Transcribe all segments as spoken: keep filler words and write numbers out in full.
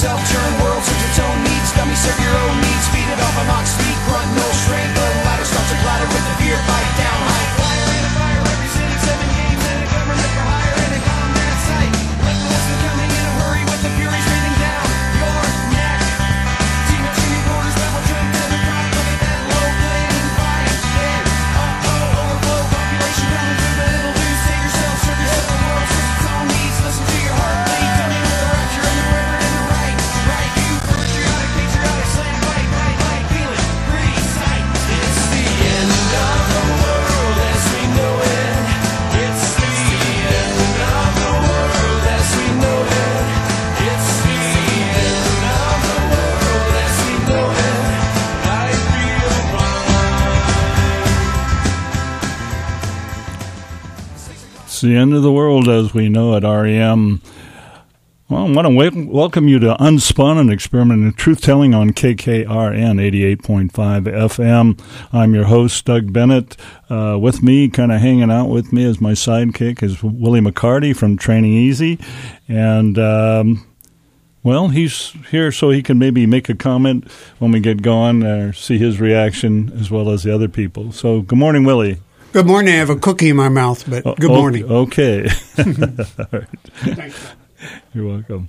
self-turn world, serve its own needs. Dummy, serve your own needs. Feed it off a mock speed, grunt, no strength. The ladder starts to clatter with the fear fight down. High flyer in a fire, representing seven games and a government for hire and a combat site. Let the lesson coming in a hurry with the furies raining down your neck. Team of two quarters, rebel drink to the crowd. Look at that low blade fight. Dead, uh-oh, overflow, population coming through, but it'll do. Save yourself, serve yourself, the world serves its own needs. Listen to your heartbeat, coming with the rapture and the river and the right. Right, you patriotic, patriotic, slam, fight, fight, fight, feel it, breathe, sight. It's the end of the world as we know it. It's the end of the world as we know it. It's the end of the world as we know it. I feel blind. It's the end of the world as we know it, R E M. Well, I want to wel- welcome you to Unspun, an experiment in truth-telling on K K R N eighty-eight point five F M. I'm your host, Doug Bennett. Uh, with me, kind of hanging out with me as my sidekick, is Willie McCarty from Training Easy. And, um, well, he's here so he can maybe make a comment when we get going or see his reaction as well as the other people. So, good morning, Willie. Good morning. I have a cookie in my mouth, but good O- morning. Okay. All right. Thanks. You're welcome.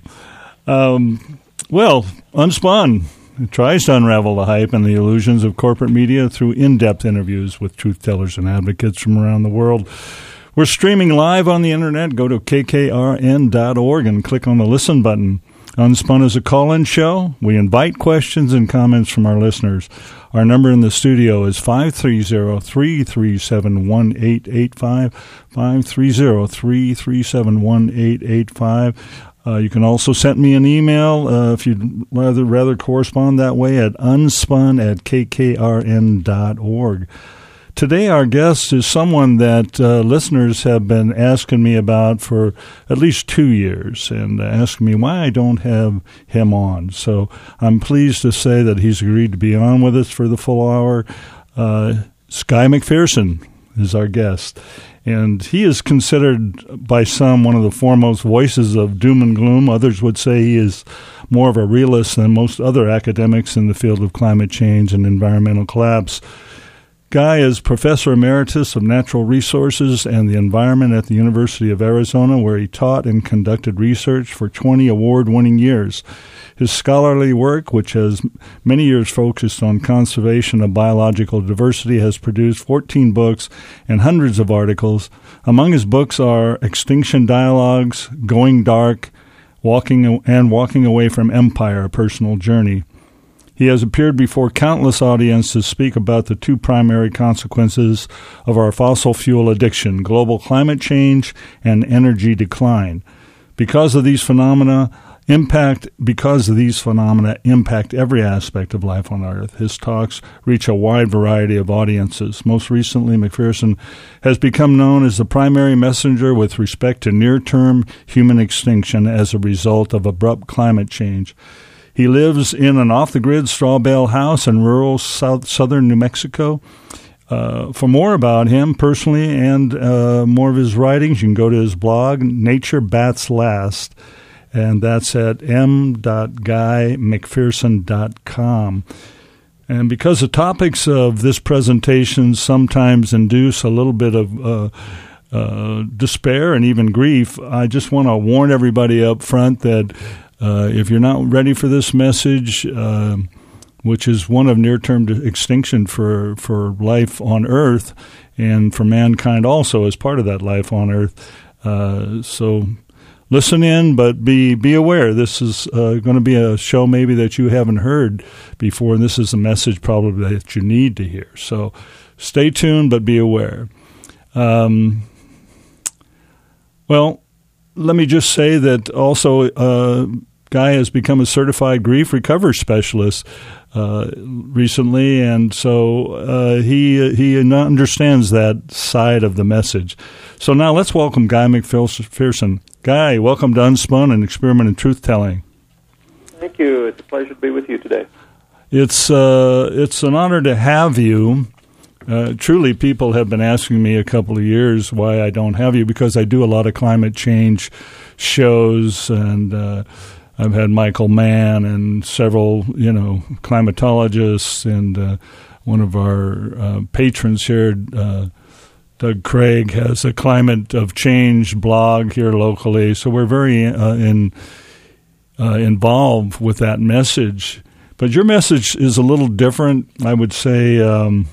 Um, well, Unspun it tries to unravel the hype and the illusions of corporate media through in-depth interviews with truth tellers and advocates from around the world. We're streaming live on the internet. Go to K K R N dot org and click on the listen button. Unspun is a call-in show. We invite questions and comments from our listeners. Our number in the studio is five three zero, three three seven, one eight eight five, five three zero, three three seven, one eight eight five. Uh, you can also send me an email uh, if you'd rather, rather correspond that way at unspun at K K R N dot org. Today, our guest is someone that uh, listeners have been asking me about for at least two years and asking me why I don't have him on. So I'm pleased to say that he's agreed to be on with us for the full hour. Uh, Guy McPherson is our guest. And he is considered by some one of the foremost voices of doom and gloom. Others would say he is more of a realist than most other academics in the field of climate change and environmental collapse. Guy is Professor Emeritus of Natural Resources and the Environment at the University of Arizona, where he taught and conducted research for twenty award-winning years. His scholarly work, which has many years focused on conservation of biological diversity, has produced fourteen books and hundreds of articles. Among his books are Extinction Dialogues, Going Dark, Walking and Walking Away from Empire, A Personal Journey. He has appeared before countless audiences to speak about the two primary consequences of our fossil fuel addiction, global climate change and energy decline. Because of these phenomena, impact because of these phenomena impact every aspect of life on Earth. His talks reach a wide variety of audiences. Most recently, McPherson has become known as the primary messenger with respect to near-term human extinction as a result of abrupt climate change. He lives in an off-the-grid straw bale house in rural south, southern New Mexico. Uh, for more about him personally and uh, more of his writings, you can go to his blog, Nature Bats Last, and that's at m dot guy mcpherson dot com. And because the topics of this presentation sometimes induce a little bit of uh, uh, despair and even grief, I just want to warn everybody up front that Uh, if you're not ready for this message, uh, which is one of near-term extinction for, for life on Earth and for mankind also as part of that life on Earth, uh, so listen in, but be be aware. This is uh, going to be a show maybe that you haven't heard before, and this is a message probably that you need to hear. So stay tuned, but be aware. Um, well, let me just say that also uh, Guy has become a certified grief recovery specialist uh, recently, and so uh, he he understands that side of the message. So now let's welcome Guy McPherson. Guy, welcome to Unspun, an experiment in truth-telling. Thank you. It's a pleasure to be with you today. It's uh, it's an honor to have you. Uh, truly, people have been asking me a couple of years why I don't have you, because I do a lot of climate change shows and uh, I've had Michael Mann and several, you know, climatologists, and uh, one of our uh, patrons here, uh, Doug Craig, has a Climate of Change blog here locally. So we're very uh, in uh, involved with that message. But your message is a little different, I would say. Um,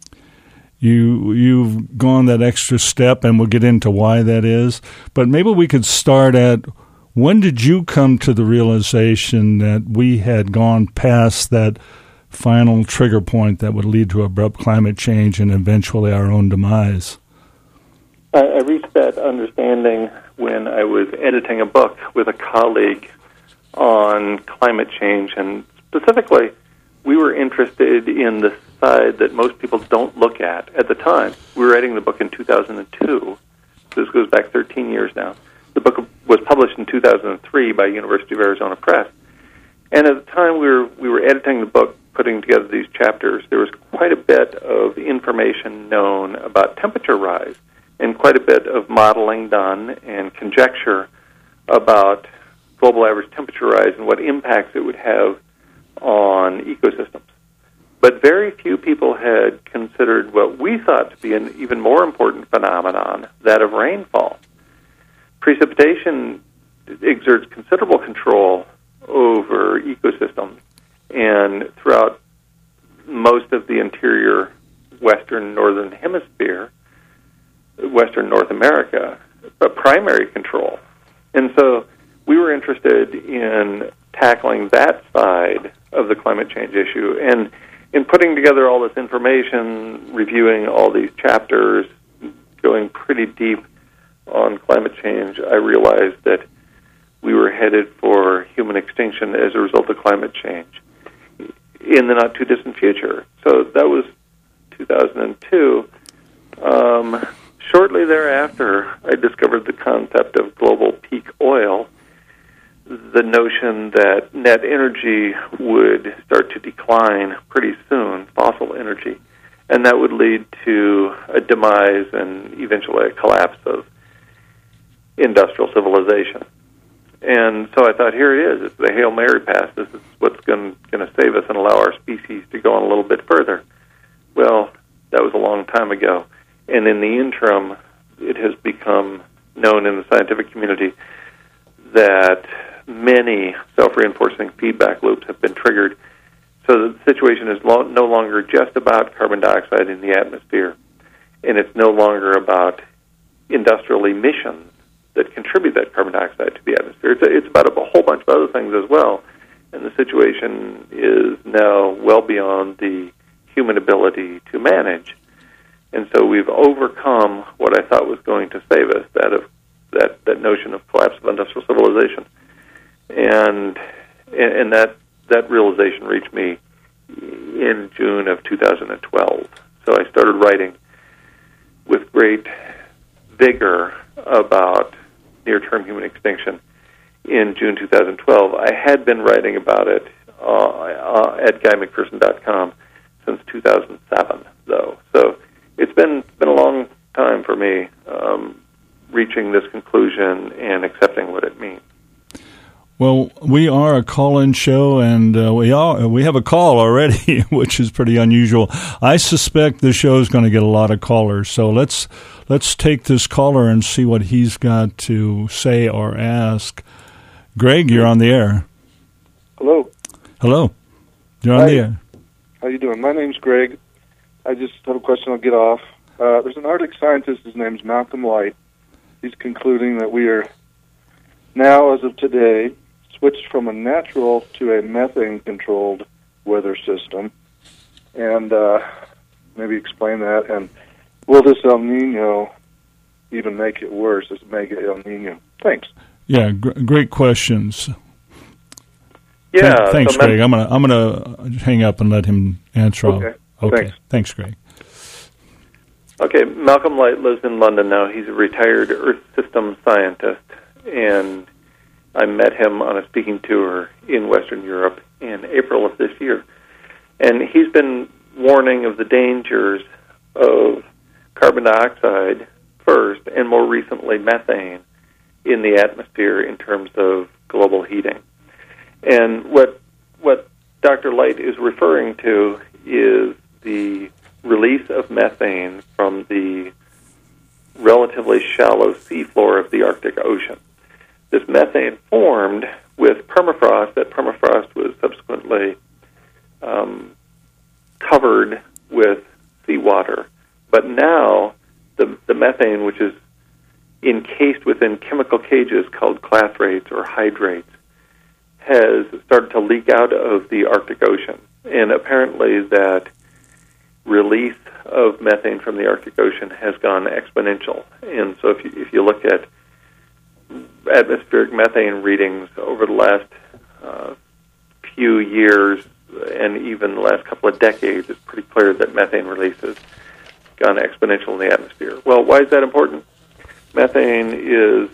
you you've gone that extra step, and we'll get into why that is. But maybe we could start at, when did you come to the realization that we had gone past that final trigger point that would lead to abrupt climate change and eventually our own demise? I, I reached that understanding when I was editing a book with a colleague on climate change, and specifically, we were interested in the side that most people don't look at at the time. We were writing the book in two thousand two. So this goes back thirteen years now. The book was published in two thousand three by University of Arizona Press. And at the time we were we were editing the book, putting together these chapters, there was quite a bit of information known about temperature rise and quite a bit of modeling done and conjecture about global average temperature rise and what impacts it would have on ecosystems. But very few people had considered what we thought to be an even more important phenomenon, that of rainfall. Precipitation exerts considerable control over ecosystems, and throughout most of the interior western northern hemisphere, western North America, a primary control. And so we were interested in tackling that side of the climate change issue. And in putting together all this information, reviewing all these chapters, going pretty deep on climate change, I realized that we were headed for human extinction as a result of climate change in the not-too-distant future. So that was two thousand two. Um, shortly thereafter, I discovered the concept of global peak oil, the notion that net energy would start to decline pretty soon, fossil energy, and that would lead to a demise and eventually a collapse of industrial civilization. And so I thought, here it is. It's the Hail Mary pass. This is what's going to save us and allow our species to go on a little bit further. Well, that was a long time ago. And in the interim, it has become known in the scientific community that many self-reinforcing feedback loops have been triggered. So the situation is lo- no longer just about carbon dioxide in the atmosphere, and it's no longer about industrial emissions that contribute that carbon dioxide to the atmosphere. It's, it's about a whole bunch of other things as well, and the situation is now well beyond the human ability to manage. And so we've overcome what I thought was going to save us, that of that, that notion of collapse of industrial civilization. And and that that realization reached me in June of two thousand twelve. So I started writing with great vigor about near-term human extinction in June two thousand twelve. I had been writing about it uh, uh, at guy mcpherson dot com since two thousand seven, though. So it's been been a long time for me um, reaching this conclusion and accepting what it means. Well, we are a call-in show, and uh, we are we have a call already, which is pretty unusual. I suspect the show is going to get a lot of callers, so let's let's take this caller and see what he's got to say or ask. Greg, you're on the air. Hello. Hello. You're on Hi. the air. How you doing? My name's Greg. I just have a question. I'll get off. Uh, there's an Arctic scientist. His name's Malcolm Light. He's concluding that we are now, as of today, switched from a natural to a methane-controlled weather system. And uh, maybe explain that. And will this El Nino even make it worse? This mega El Nino. Thanks. Yeah, gr- great questions. Yeah. Th- thanks, so Greg. I'm gonna I'm gonna hang up and let him answer. Okay. Okay. Thanks. Thanks, Greg. Okay, Malcolm Light lives in London now. He's a retired Earth system scientist, and I met him on a speaking tour in Western Europe in April of this year. And he's been warning of the dangers of carbon dioxide first, and more recently methane, in the atmosphere in terms of global heating. And what what Doctor Light is referring to is the release of methane from the relatively shallow seafloor of the Arctic Ocean. This methane formed with permafrost. That permafrost was subsequently um, covered with seawater. But now the, the methane, which is encased within chemical cages called clathrates or hydrates, has started to leak out of the Arctic Ocean. And apparently that release of methane from the Arctic Ocean has gone exponential. And so if you, if you look at atmospheric methane readings over the last uh, few years and even the last couple of decades, it's pretty clear that methane release has gone exponential in the atmosphere. Well, why is that important? Methane is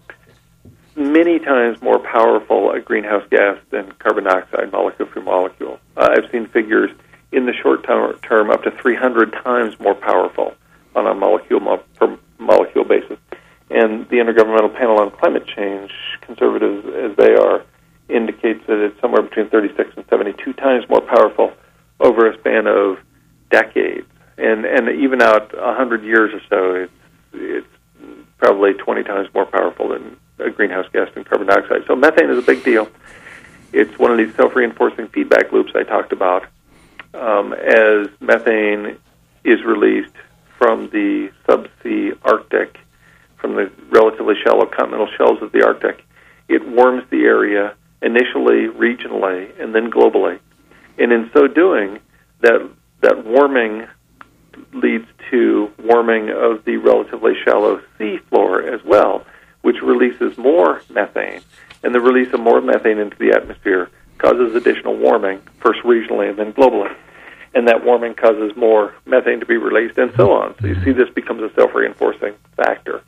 many times more powerful a greenhouse gas than carbon dioxide, molecule for molecule. Uh, I've seen figures in the short term up to three hundred times more powerful on a molecule mo- per molecule basis. And the Intergovernmental Panel on Climate Change, conservatives as they are, indicates that it's somewhere between thirty-six and seventy-two times more powerful over a span of decades. And and even out one hundred years or so, it's, it's probably twenty times more powerful than a greenhouse gas than carbon dioxide. So methane is a big deal. It's one of these self-reinforcing feedback loops I talked about. Um, as methane is released from the subsea Arctic, from the relatively shallow continental shelves of the Arctic, it warms the area initially regionally and then globally. And in so doing, that that warming leads to warming of the relatively shallow sea floor as well, which releases more methane. And the release of more methane into the atmosphere causes additional warming, first regionally and then globally. And that warming causes more methane to be released and so on. So you see this becomes a self-reinforcing factor.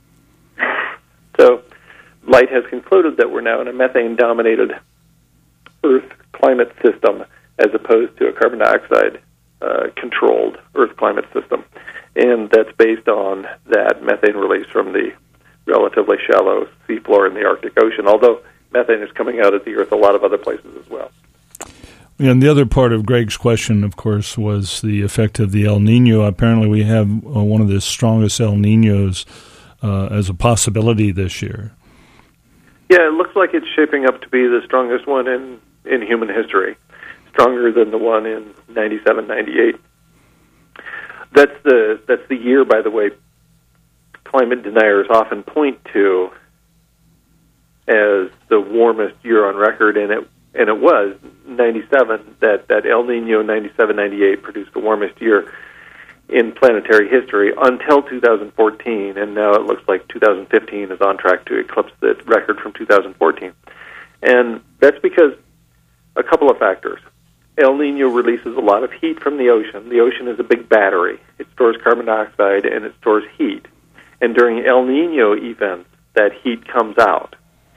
So Light has concluded that we're now in a methane-dominated Earth climate system as opposed to a carbon dioxide-controlled uh, Earth climate system. And that's based on that methane release from the relatively shallow seafloor in the Arctic Ocean, although methane is coming out of the Earth a lot of other places as well. And the other part of Greg's question, of course, was the effect of the El Nino. Apparently we have uh, one of the strongest El Ninos uh, as a possibility this year. Yeah, it looks like it's shaping up to be the strongest one in, in human history, stronger than the one in ninety-seven, ninety-eight. That's the that's the year, by the way, climate deniers often point to as the warmest year on record, and it and it was ninety-seven. That that El Nino ninety-seven, ninety-eight produced the warmest year in planetary history until two thousand fourteen, and now it looks like two thousand fifteen is on track to eclipse the record from two thousand fourteen. And that's because a couple of factors. El Nino releases a lot of heat from the ocean. The ocean is a big battery. It stores carbon dioxide and it stores heat. And during El Nino events, that heat comes out.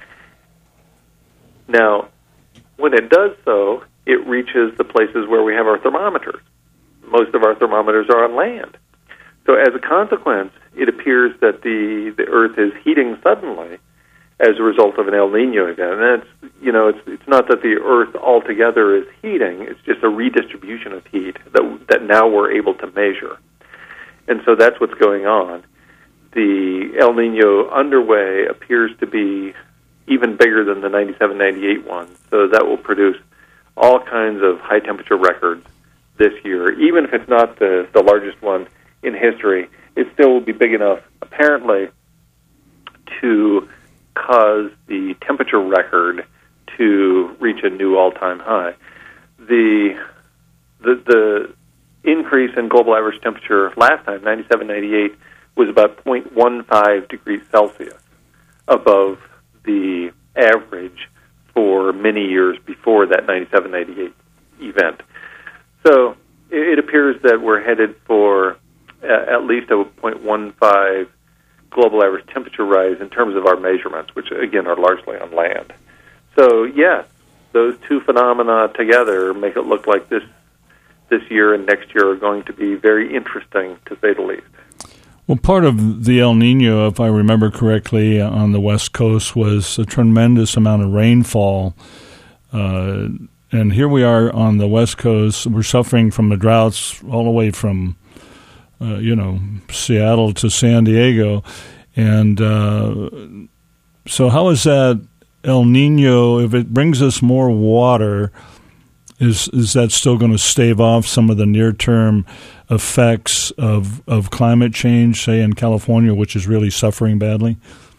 Now, when it does so, it reaches the places where we have our thermometers. Most of our thermometers are on land. So as a consequence, it appears that the, the Earth is heating suddenly as a result of an El Nino event. And that's, you know, it's it's not that the Earth altogether is heating, it's just a redistribution of heat that that now we're able to measure. And so that's what's going on. The El Nino underway appears to be even bigger than the ninety-seven ninety-eight one. So that will produce all kinds of high temperature records this year. Even if it's not the, the largest one in history, it still will be big enough, apparently, to cause the temperature record to reach a new all-time high. The the the increase in global average temperature last time, ninety-seven ninety-eight, was about zero point one five degrees Celsius above the average for many years before that ninety-seven ninety-eight event. So it appears that we're headed for at least a zero point one five global average temperature rise in terms of our measurements, which, again, are largely on land. So, yes, those two phenomena together make it look like this this year and next year are going to be very interesting, to say the least. Well, part of the El Nino, if I remember correctly, on the West Coast was a tremendous amount of rainfall Uh, and here we are on the West Coast. We're suffering from the droughts all the way from, uh, you know, Seattle to San Diego. And uh, so how is that El Nino, if it brings us more water, is is that still going to stave off some of the near-term effects of, of climate change, say in California, which is really suffering badly?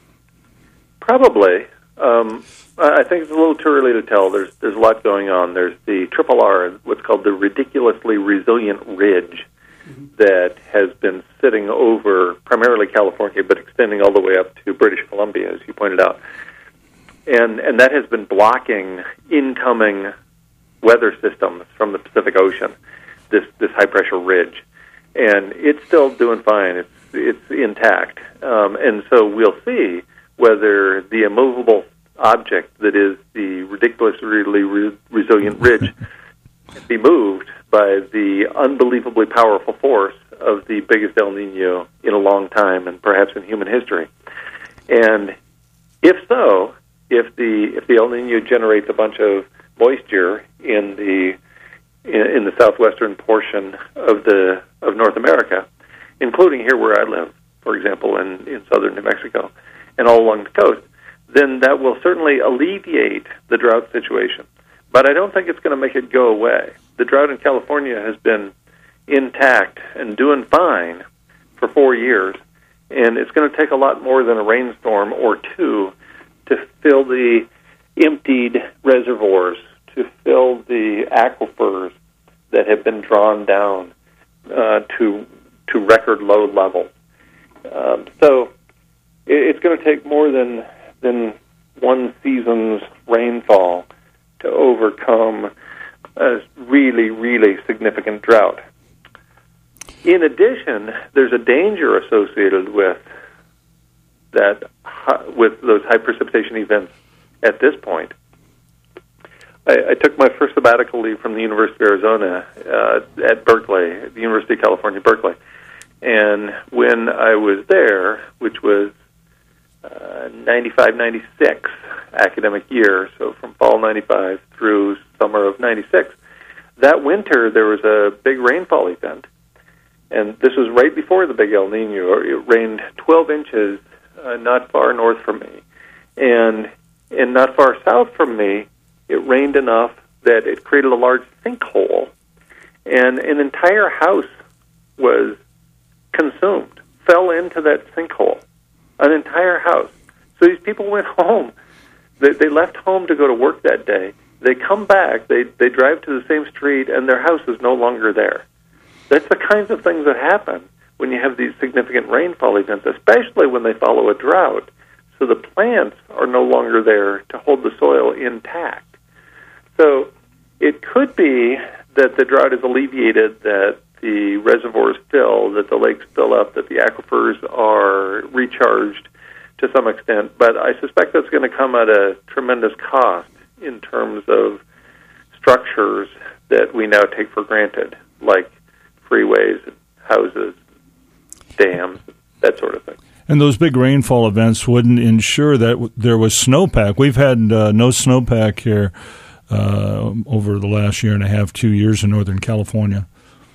Probably. Um, I think it's a little too early to tell. There's there's a lot going on. There's the triple R, what's called the ridiculously resilient ridge, that has been sitting over primarily California, but extending all the way up to British Columbia, as you pointed out. And and that has been blocking incoming weather systems from the Pacific Ocean, this this high-pressure ridge. And it's still doing fine. It's it's intact. Um, and so we'll see whether the immovable object that is the ridiculously re- resilient ridge can be moved by the unbelievably powerful force of the biggest El Nino in a long time and perhaps in human history. And if so, if the if the El Nino generates a bunch of moisture in the in, in the southwestern portion of the of North America, including here where I live, for example, in, in southern New Mexico, and all along the coast, then that will certainly alleviate the drought situation. But I don't think it's going to make it go away. The drought in California has been intact and doing fine for four years, and it's going to take a lot more than a rainstorm or two to fill the emptied reservoirs, to fill the aquifers that have been drawn down uh, to to record low levels. Um, so it, it's going to take more than than one season's rainfall to overcome a really, really significant drought. In addition, there's a danger associated with that, with those high precipitation events at this point. I, I took my first sabbatical leave from the University of Arizona uh, at Berkeley, at the University of California, Berkeley. And when I was there, which was uh, ninety-five ninety-six academic year, so from fall ninety-five through summer of ninety-six, that winter there was a big rainfall event. And this was right before the big El Nino. It rained twelve inches uh, not far north from me. And, and not far south from me, it rained enough that it created a large sinkhole. And an entire house was consumed, fell into that sinkhole. An entire house. So these people went home. They, they left home to go to work that day. They come back, they, they drive to the same street, and their house is no longer there. That's the kinds of things that happen when you have these significant rainfall events, especially when they follow a drought. So the plants are no longer there to hold the soil intact. So it could be that the drought is alleviated, that the reservoirs fill, that the lakes fill up, that the aquifers are recharged to some extent. But I suspect that's going to come at a tremendous cost in terms of structures that we now take for granted, like freeways, houses, dams, that sort of thing. And those big rainfall events wouldn't ensure that w- there was snowpack. We've had uh, no snowpack here uh, over the last year and a half, two years in Northern California.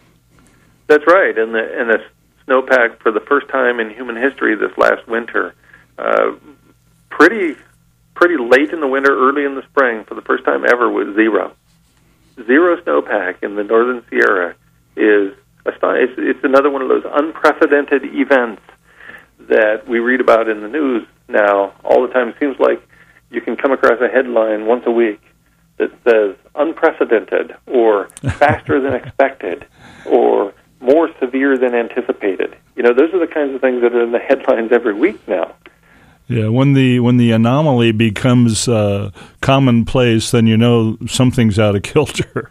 That's right, and the and the snowpack for the first time in human history this last winter, uh, pretty pretty late in the winter, early in the spring, for the first time ever, was zero. Zero snowpack in the Northern Sierra is astonishing. It's, it's another one of those unprecedented events that we read about in the news now all the time. It seems like you can come across a headline once a week that says unprecedented or faster than expected or more severe than anticipated. You know, those are the kinds of things that are in the headlines every week now. Yeah, when the when the anomaly becomes uh, commonplace, then you know something's out of kilter.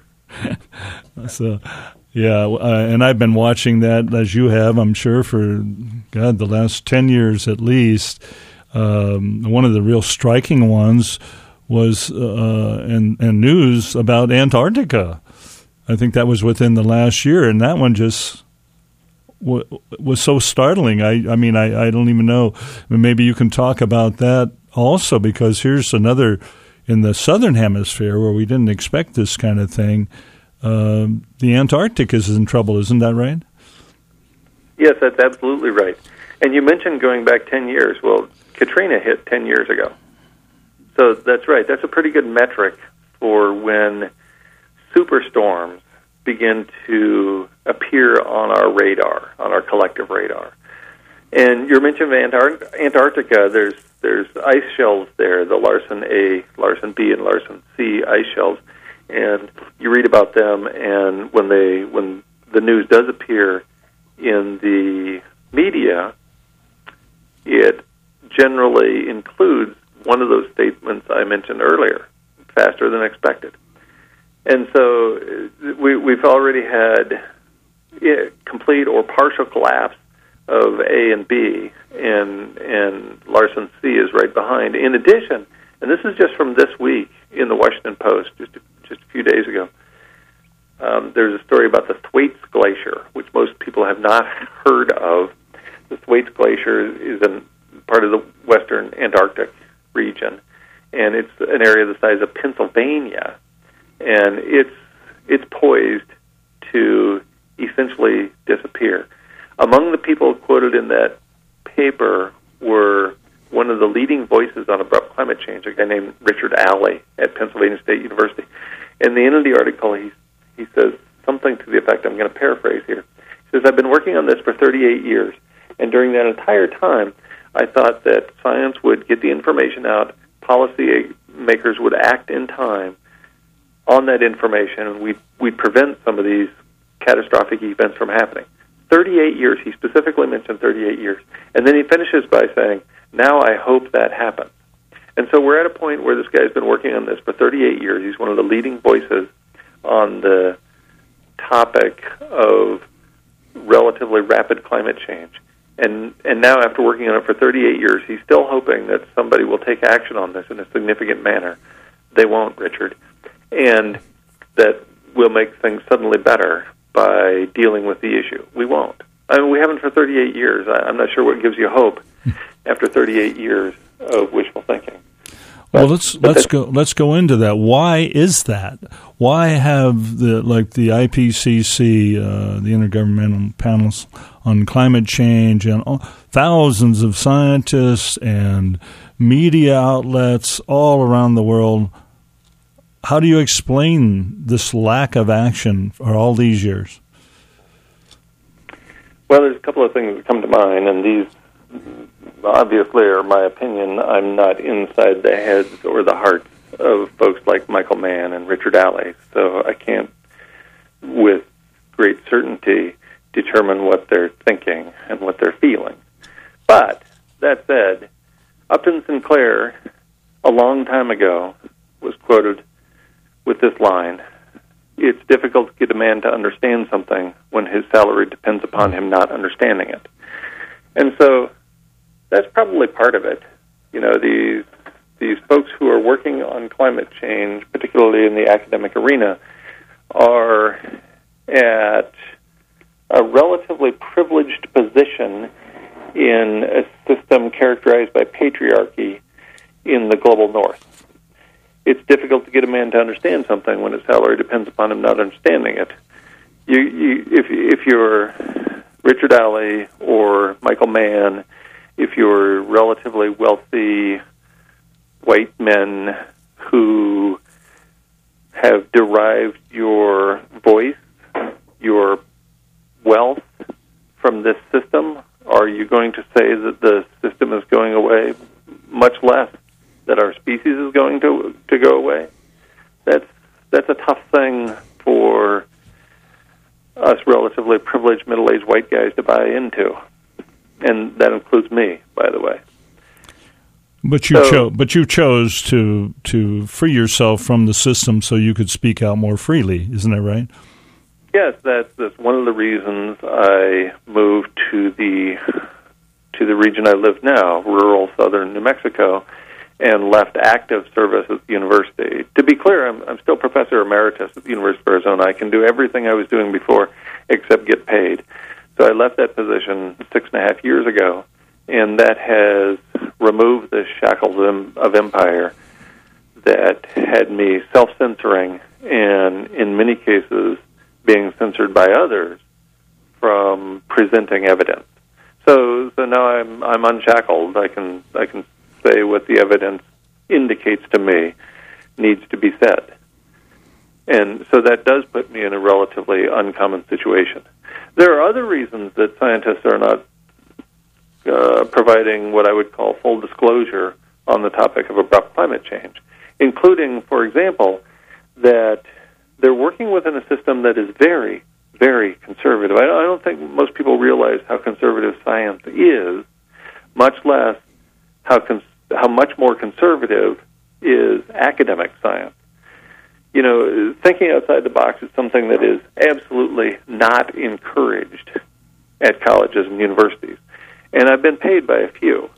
So, yeah, uh, and I've been watching that, as you have, I'm sure, for, God, the last ten years at least. Um, one of the real striking ones was uh, in, in news about Antarctica. I think that was within the last year, and that one just w- was so startling. I, I mean, I, I don't even know. Maybe you can talk about that also, because here's another in the southern hemisphere, where we didn't expect this kind of thing, uh, the Antarctic is in trouble. Isn't that right? Yes, that's absolutely right. And you mentioned going back ten years. Well, Katrina hit ten years ago. So that's right. That's a pretty good metric for when superstorms begin to appear on our radar, on our collective radar. And you mentioned Antar- Antarctica. There's there's ice shelves there, the Larsen A, Larsen B, and Larsen C ice shelves, and you read about them. And when they when the news does appear in the media, it generally includes one of those statements I mentioned earlier: faster than expected. And so we, we've already had complete or partial collapse of A and B, and and Larsen C is right behind. In addition, and this is just from this week in the Washington Post, just a, just a few days ago, um, there's a story about the Thwaites Glacier, which most people have not heard of. The Thwaites Glacier is in part of the western Antarctic region, and it's an area the size of Pennsylvania, and it's it's poised to essentially disappear. Among the people quoted in that paper were one of the leading voices on abrupt climate change, a guy named Richard Alley at Pennsylvania State University. And the end of the article, he he says something to the effect, I'm going to paraphrase here. He says, I've been working on this for thirty-eight years, and during that entire time, I thought that science would get the information out, policy makers would act in time on that information, and we'd, we'd prevent some of these catastrophic events from happening. thirty-eight years, he specifically mentioned thirty-eight years. And then he finishes by saying, now I hope that happens. And so we're at a point where this guy's been working on this for thirty-eight years. He's one of the leading voices on the topic of relatively rapid climate change. And and now after working on it for thirty-eight years, he's still hoping that somebody will take action on this in a significant manner. They won't, Richard. And that we'll make things suddenly better by dealing with the issue. We won't. I mean, we haven't for thirty-eight years. I, I'm not sure what gives you hope after thirty-eight years of wishful thinking. Well, let's let's go let's go into that. Why is that? Why have the like the I P C C, uh, the Intergovernmental Panels on Climate Change, and all, thousands of scientists and media outlets all around the world? How do you explain this lack of action for all these years? Well, there's a couple of things that come to mind, and these obviously are my opinion. I'm not inside the heads or the hearts of folks like Michael Mann and Richard Alley, so I can't, with great certainty, determine what they're thinking and what they're feeling. But, that said, Upton Sinclair, a long time ago, was quoted with this line: it's difficult to get a man to understand something when his salary depends upon him not understanding it. And so that's probably part of it. You know, these these folks who are working on climate change, particularly in the academic arena, are at a relatively privileged position in a system characterized by patriarchy in the global north. It's difficult to get a man to understand something when his salary depends upon him not understanding it. You, you, if, if you're Richard Alley or Michael Mann, if you're relatively wealthy white men who have derived your voice, your wealth from this system, are you going to say that the system is going away? Much less that our species is going to to go away. That's that's a tough thing for us relatively privileged middle-aged white guys to buy into, and that includes me, by the way. But you so, chose, but you chose to to free yourself from the system so you could speak out more freely. Isn't that right? Yes, that's that's one of the reasons I moved to the to the region I live now, rural southern New Mexico, and left active service at the university. To be clear, I'm, I'm still professor emeritus at the University of Arizona. I can do everything I was doing before except get paid. So I left that position six and a half years ago, and that has removed the shackles of empire that had me self-censoring and, in many cases, being censored by others from presenting evidence. So, so now I'm I'm unshackled. I can I can say what the evidence indicates to me needs to be said, and so that does put me in a relatively uncommon situation. There are other reasons that scientists are not uh, providing what I would call full disclosure on the topic of abrupt climate change, including, for example, that they're working within a system that is very, very conservative. I I don't think most people realize how conservative science is, much less how cons- how much more conservative is academic science. You know, thinking outside the box is something that is absolutely not encouraged at colleges and universities. And I've been paid by a few.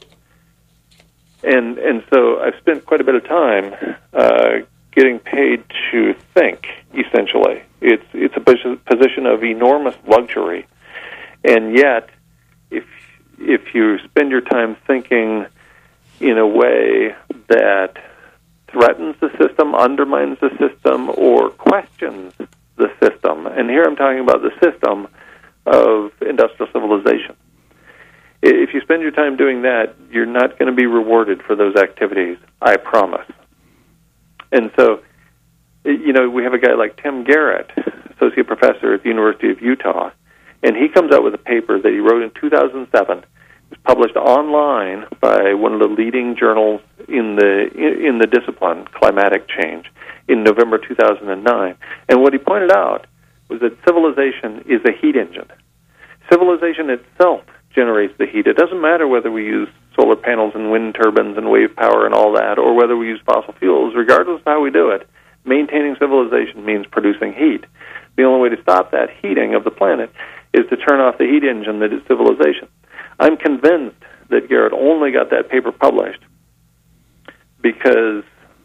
And and so I've spent quite a bit of time uh, getting paid to think, essentially. It's it's a position of enormous luxury. And yet, if if you spend your time thinking in a way that threatens the system, undermines the system, or questions the system, and here I'm talking about the system of industrial civilization. If you spend your time doing that, you're not going to be rewarded for those activities, I promise. And so, you know, we have a guy like Tim Garrett, associate professor at the University of Utah, and he comes out with a paper that he wrote in two thousand seven. It was published online by one of the leading journals in the in the discipline, climatic change, in November two thousand nine. And what he pointed out was that civilization is a heat engine. Civilization itself generates the heat. It doesn't matter whether we use solar panels and wind turbines and wave power and all that, or whether we use fossil fuels. Regardless of how we do it, maintaining civilization means producing heat. The only way to stop that heating of the planet is to turn off the heat engine that is civilization. I'm convinced that Garrett only got that paper published because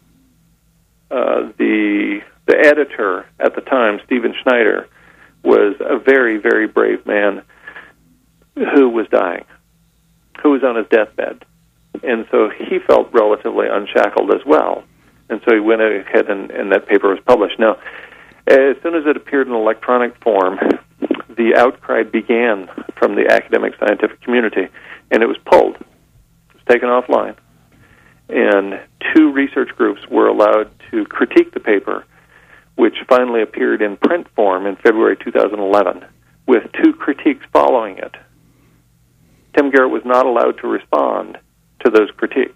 uh, the the editor at the time, Stephen Schneider, was a very, very brave man who was dying, who was on his deathbed. And so he felt relatively unshackled as well. And so he went ahead and, and that paper was published. Now, as soon as it appeared in electronic form, the outcry began from the academic scientific community, and it was pulled. It was taken offline. And two research groups were allowed to critique the paper, which finally appeared in print form in February two thousand eleven, with two critiques following it. Tim Garrett was not allowed to respond to those critiques.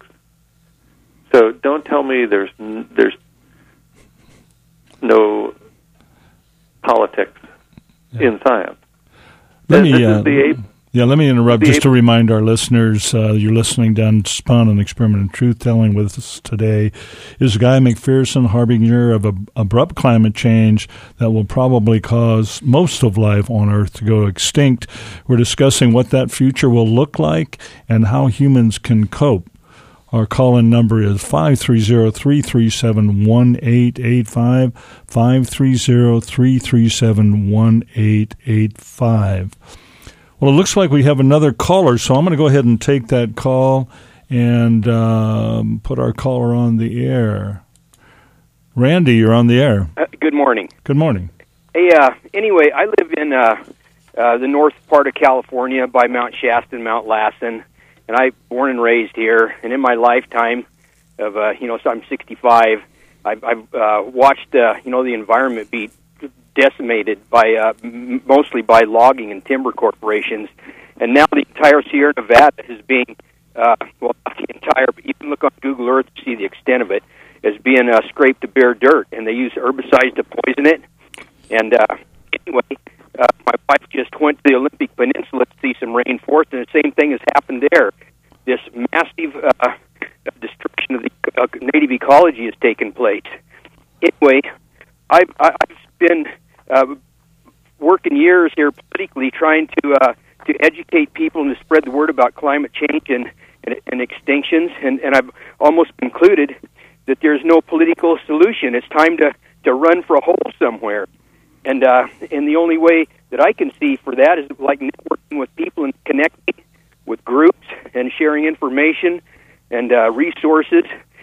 So don't tell me there's there's no politics yeah. in science. Let this me, uh, is the yeah, let me interrupt the just to remind our listeners, uh, you're listening to Unspun, an Experiment in Truth-Telling. With us today is Guy McPherson, harbinger of a, abrupt climate change that will probably cause most of life on Earth to go extinct. We're discussing what that future will look like and how humans can cope. Our call-in number is five three zero, three three seven, one eight eight five, five three zero, three three seven, one eight eight five. Well, it looks like we have another caller, so I'm going to go ahead and take that call and um, put our caller on the air. Randy, you're on the air. Uh, good morning. Good morning. Hey, uh, anyway, I live in uh, uh, the north part of California by Mount Shasta and Mount Lassen, and I born and raised here. And in my lifetime of, uh, you know, so I'm sixty-five, I've, I've uh, watched, uh, you know, the environment be decimated by uh, m- mostly by logging and timber corporations, and now the entire Sierra Nevada is being, uh, well, not the entire, but you can look on Google Earth to see the extent of it, is being uh, scraped to bare dirt, and they use herbicides to poison it. And uh, anyway, uh, my wife just went to the Olympic Peninsula to see some rainforest, and the same thing has happened there. This massive uh, destruction of the uh, native ecology has taken place. Anyway, I've, I've been uh, working years here politically trying to uh, to educate people and to spread the word about climate change and, and, and extinctions, and, and I've almost concluded that there's no political solution. It's time to, to run for a hole somewhere. And uh, and the only way that I can see for that is like networking with people and connecting with groups and sharing information and uh, resources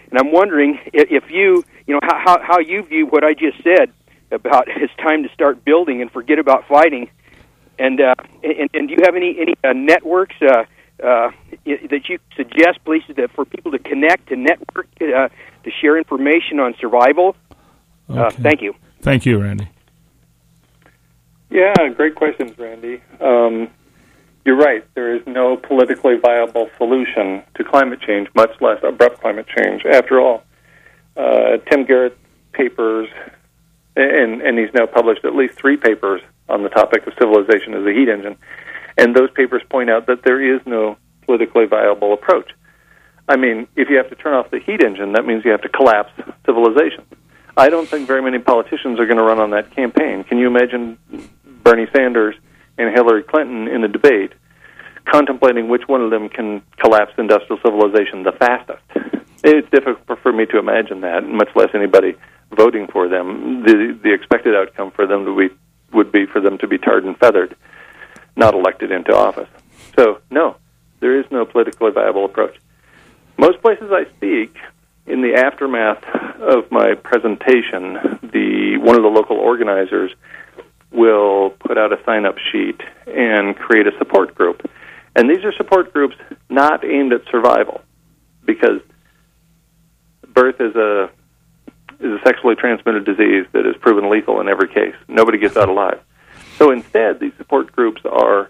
And I'm wondering if, if you, you know, how how you view what I just said about it's time to start building and forget about fighting. And uh, and, and do you have any any uh, networks uh, uh, that you suggest, places that for people to connect, to network, uh, to share information on survival? Okay. Uh, thank you. Thank you, Randy. Yeah, great questions, Randy. Um, you're right. There is no politically viable solution to climate change, much less abrupt climate change. After all, uh, Tim Garrett's papers, and, and he's now published at least three papers on the topic of civilization as a heat engine, and those papers point out that there is no politically viable approach. I mean, if you have to turn off the heat engine, that means you have to collapse civilization. I don't think very many politicians are going to run on that campaign. Can you imagine Bernie Sanders and Hillary Clinton in a debate contemplating which one of them can collapse industrial civilization the fastest? It's difficult for me to imagine that, much less anybody voting for them. The the expected outcome for them to be, would be for them to be tarred and feathered, not elected into office. So, no, there is no politically viable approach. Most places I speak, in the aftermath of my presentation, the one of the local organizers will put out a sign-up sheet and create a support group. And these are support groups not aimed at survival, because birth is a is a sexually transmitted disease that is proven lethal in every case. Nobody gets out alive. So instead, these support groups are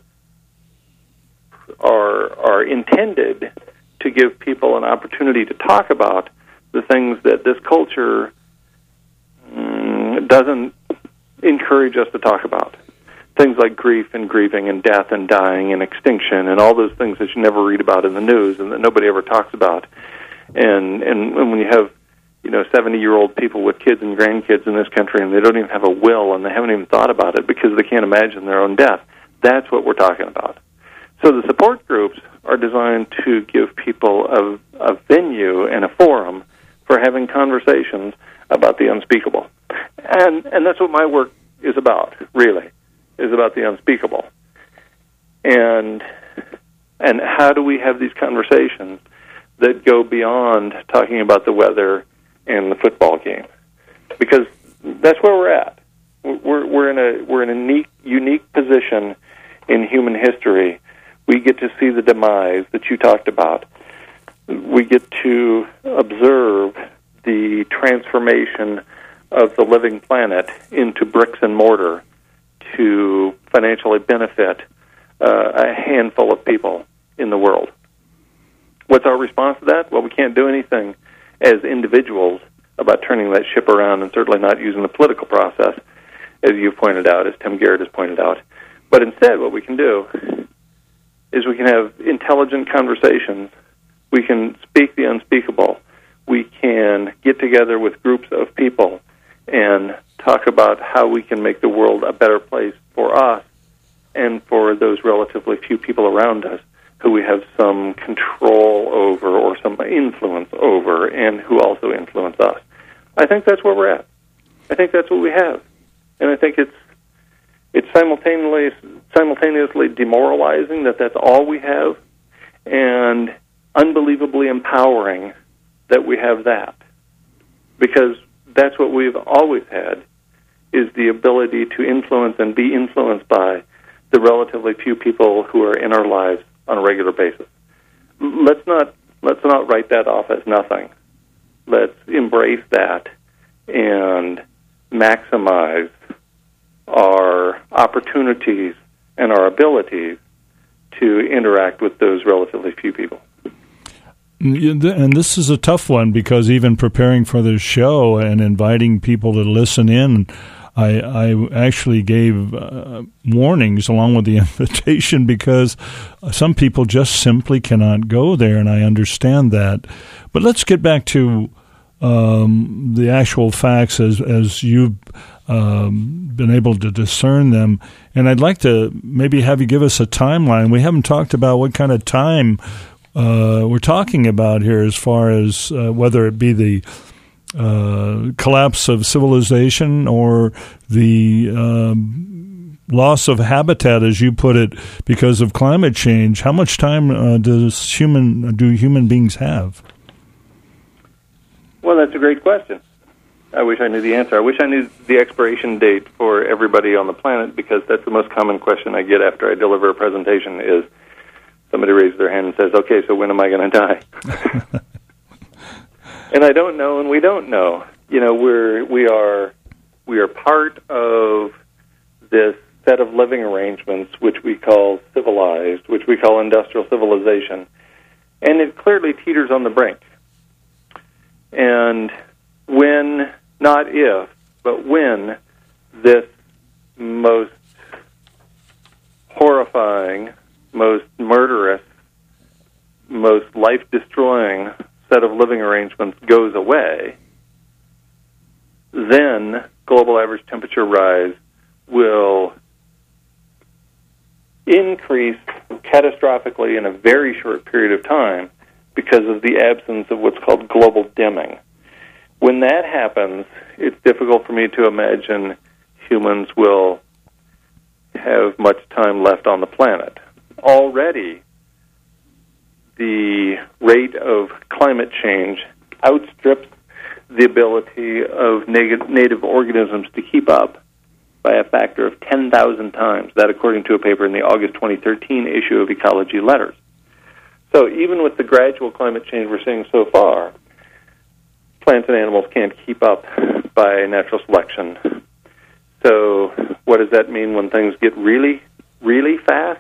are are intended to give people an opportunity to talk about the things that this culture mm, doesn't encourage us to talk about. Things like grief and grieving and death and dying and extinction and all those things that you never read about in the news and that nobody ever talks about. And and, and when you have, you know, seventy-year-old people with kids and grandkids in this country and they don't even have a will and they haven't even thought about it because they can't imagine their own death, that's what we're talking about. So the support groups are designed to give people a, a venue and a forum for having conversations about the unspeakable. And and that's what my work is about, really, is about the unspeakable. And and how do we have these conversations that go beyond talking about the weather and the football game? Because that's where we're at. We're we're in a we're in a unique unique position in human history. We get to see the demise that you talked about. We get to observe the transformation of the living planet into bricks and mortar to financially benefit uh, a handful of people in the world. What's our response to that? Well, we can't do anything as individuals about turning that ship around, and certainly not using the political process, as you've pointed out, as Tim Garrett has pointed out. But instead, what we can do is we can have intelligent conversations. We can speak the unspeakable. We can get together with groups of people and talk about how we can make the world a better place for us and for those relatively few people around us who we have some control over or some influence over and who also influence us. I think that's where we're at. I think that's what we have. And I think it's it's simultaneously simultaneously demoralizing that that's all we have, and unbelievably empowering that we have that. Because that's what we've always had, is the ability to influence and be influenced by the relatively few people who are in our lives on a regular basis. Let's not let's not write that off as nothing. Let's embrace that and maximize our opportunities and our abilities to interact with those relatively few people. And this is a tough one, because even preparing for this show and inviting people to listen in, I, I actually gave uh, warnings along with the invitation, because some people just simply cannot go there, and I understand that. But let's get back to um, the actual facts as as you've um, been able to discern them. And I'd like to maybe have you give us a timeline. We haven't talked about what kind of time uh, we're talking about here, as far as uh, whether it be the Uh, collapse of civilization or the um, loss of habitat, as you put it, because of climate change. How much time uh, does human do human beings have? Well, that's a great question. I wish I knew the answer. I wish I knew the expiration date for everybody on the planet, because that's the most common question I get after I deliver a presentation is somebody raises their hand and says, okay, so when am I going to die? And I don't know, and we don't know. You know, we're, we are, we are part of this set of living arrangements which we call civilized, which we call industrial civilization, and it clearly teeters on the brink. And when, not if, but when this most horrifying, most murderous, most life-destroying set of living arrangements goes away, then global average temperature rise will increase catastrophically in a very short period of time because of the absence of what's called global dimming. When that happens, it's difficult for me to imagine humans will have much time left on the planet. Already, the rate of climate change outstrips the ability of neg- native organisms to keep up by a factor of ten thousand times, that according to a paper in the August twenty thirteen issue of Ecology Letters. So even with the gradual climate change we're seeing so far, plants and animals can't keep up by natural selection. So what does that mean when things get really, really fast?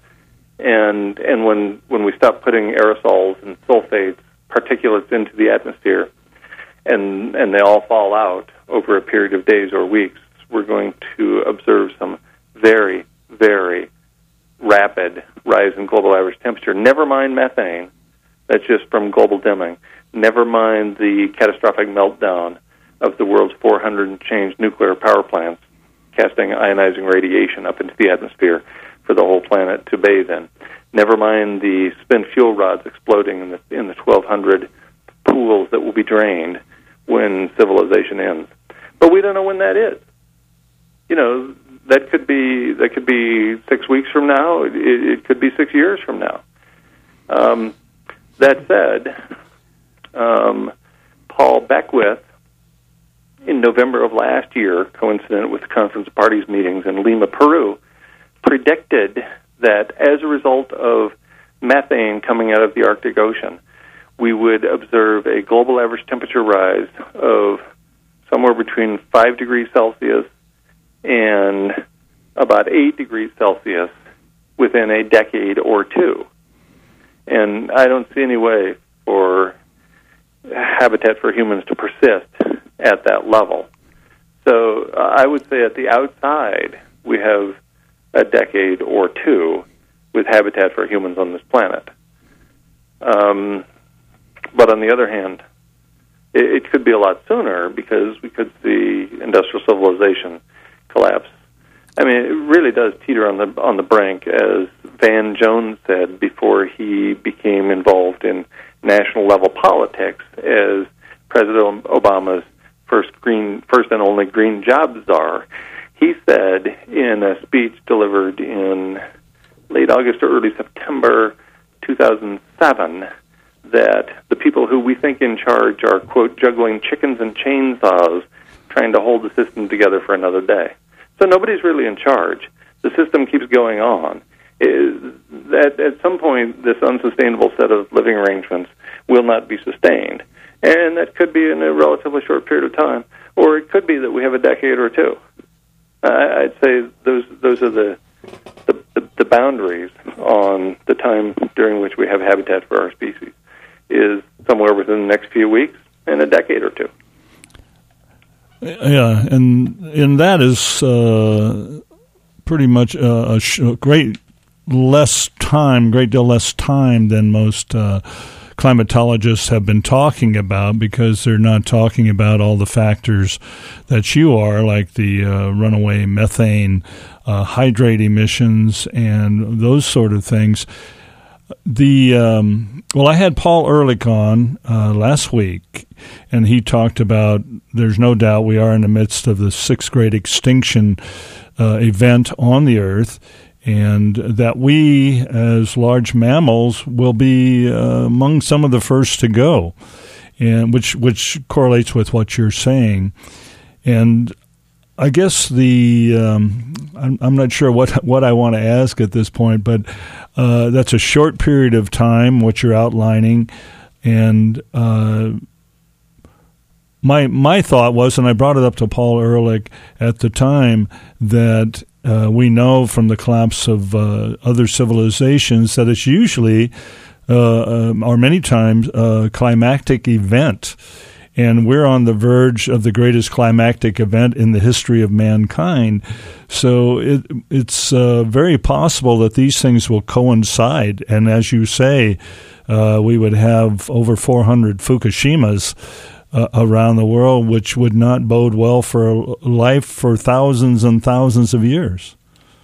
And and when, when we stop putting aerosols and sulfates, particulates into the atmosphere, and and they all fall out over a period of days or weeks, we're going to observe some very, very rapid rise in global average temperature. Never mind methane, that's just from global dimming. Never mind the catastrophic meltdown of the world's four hundred and change nuclear power plants, casting ionizing radiation up into the atmosphere for the whole planet to bathe in. Never mind the spent fuel rods exploding in the in the twelve hundred pools that will be drained when civilization ends. But we don't know when that is. You know, that could be that could be six weeks from now. It, it could be six years from now. Um, that said, um, Paul Beckwith, in November of last year, coincident with the Conference of Parties meetings in Lima, Peru, predicted that as a result of methane coming out of the Arctic Ocean, we would observe a global average temperature rise of somewhere between five degrees Celsius and about eight degrees Celsius within a decade or two. And I don't see any way for Habitat for Humans to persist at that level. So uh, I would say at the outside, we have a decade or two with Habitat for Humans on this planet. Um, but on the other hand, it, it could be a lot sooner because we could see industrial civilization collapse. I mean, it really does teeter on the on the brink, as Van Jones said before he became involved in national level politics as President Obama's first green, first and only green job czar. He said in a speech delivered in late August or early September two thousand seven that the people who we think in charge are, quote, juggling chickens and chainsaws, trying to hold the system together for another day. So nobody's really in charge. The system keeps going on. Is that at some point, this unsustainable set of living arrangements will not be sustained. And that could be in a relatively short period of time. Or it could be that we have a decade or two. I, I'd say those those are the, the, the, the boundaries on the time during which we have habitat for our species, is somewhere within the next few weeks and a decade or two. Yeah, and and that is uh, pretty much a, a, sh- a great less time, great deal less time than most uh, climatologists have been talking about, because they're not talking about all the factors that you are, like the uh, runaway methane, uh, hydrate emissions, and those sort of things. The um, well, I had Paul Ehrlich on uh, last week, and he talked about, there's no doubt we are in the midst of the sixth great extinction uh, event on the Earth, and that we, as large mammals, will be uh, among some of the first to go. and which which correlates with what you're saying. And I guess the um, I'm, I'm not sure what what I want to ask at this point, but uh, that's a short period of time, what you're outlining, and uh, my my thought was, and I brought it up to Paul Ehrlich at the time, that uh, we know from the collapse of uh, other civilizations that it's usually uh, um, or many times a climactic event. And we're on the verge of the greatest climactic event in the history of mankind. So it, it's uh, very possible that these things will coincide. And as you say, uh, we would have over four hundred Fukushimas uh, around the world, which would not bode well for life for thousands and thousands of years.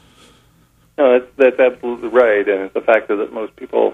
No, that's, that's absolutely right. And it's a factor that most people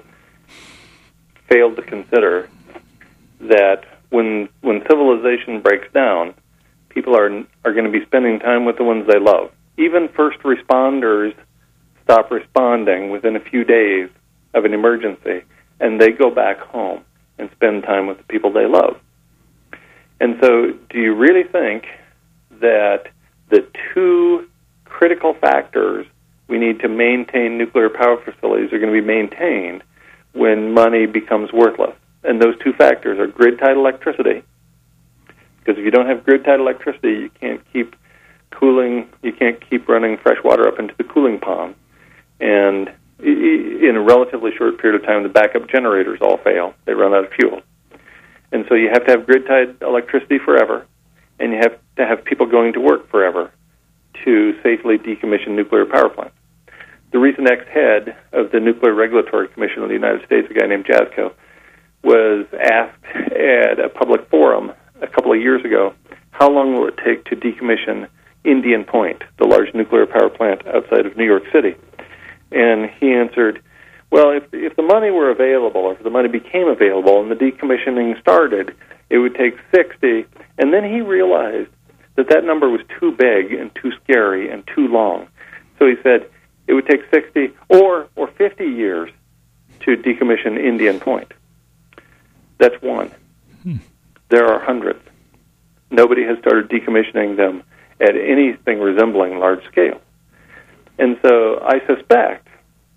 fail to consider, that When when civilization breaks down, people are are going to be spending time with the ones they love. Even first responders stop responding within a few days of an emergency, and they go back home and spend time with the people they love. And so, do you really think that the two critical factors we need to maintain nuclear power facilities are going to be maintained when money becomes worthless? And those two factors are grid-tied electricity, because if you don't have grid-tied electricity, you can't keep cooling, you can't keep running fresh water up into the cooling pond. And in a relatively short period of time, the backup generators all fail. They run out of fuel. And so you have to have grid-tied electricity forever, and you have to have people going to work forever to safely decommission nuclear power plants. The recent ex-head of the Nuclear Regulatory Commission of the United States, a guy named Jasko, was asked at a public forum a couple of years ago, how long will it take to decommission Indian Point, the large nuclear power plant outside of New York City? And he answered, well, if if the money were available, or if the money became available and the decommissioning started, it would take sixty. And then he realized that that number was too big and too scary and too long. So he said it would take sixty or, or fifty years to decommission Indian Point. That's one. Hmm. There are hundreds. Nobody has started decommissioning them at anything resembling large scale. And so I suspect,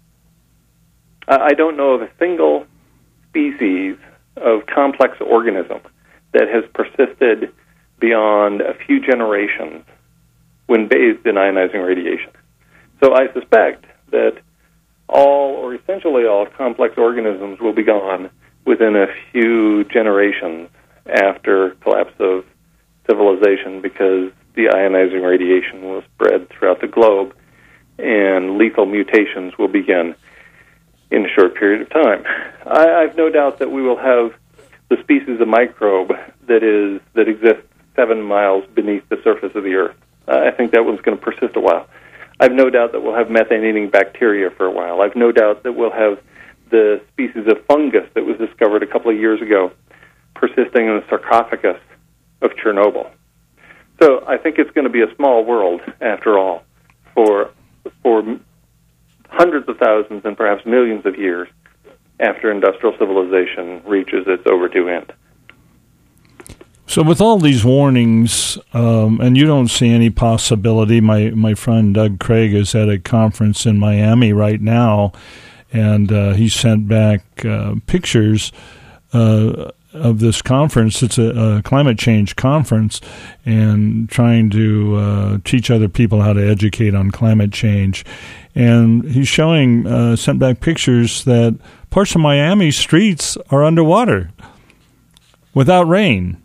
I don't know of a single species of complex organism that has persisted beyond a few generations when bathed in ionizing radiation. So I suspect that all, or essentially all, complex organisms will be gone within a few generations after collapse of civilization, because the ionizing radiation will spread throughout the globe and lethal mutations will begin in a short period of time. I, I've no doubt that we will have the species of microbe that is that exists seven miles beneath the surface of the Earth. Uh, I think that one's going to persist a while. I've no doubt that we'll have methane-eating bacteria for a while. I've no doubt that we'll have the species of fungus that was discovered a couple of years ago persisting in the sarcophagus of Chernobyl. So I think it's going to be a small world, after all, for for hundreds of thousands and perhaps millions of years after industrial civilization reaches its overdue end. So with all these warnings, um, and you don't see any possibility, my, my friend Doug Craig is at a conference in Miami right now, and uh, he sent back uh, pictures uh, of this conference. It's a, a climate change conference, and trying to uh, teach other people how to educate on climate change. And he's showing, uh, sent back pictures that parts of Miami streets are underwater without rain.